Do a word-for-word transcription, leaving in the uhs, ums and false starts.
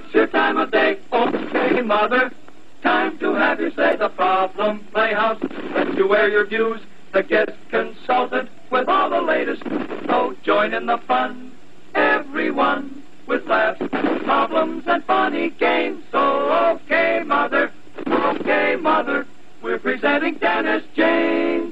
It's your time of day. Okay, Mother. Time to have you say the Problem Playhouse. Let you air your views. The guest consultant with all the latest. So join in the fun. Everyone with laughs, problems, and funny games. So okay, Mother. Okay, Mother. We're presenting Dennis James.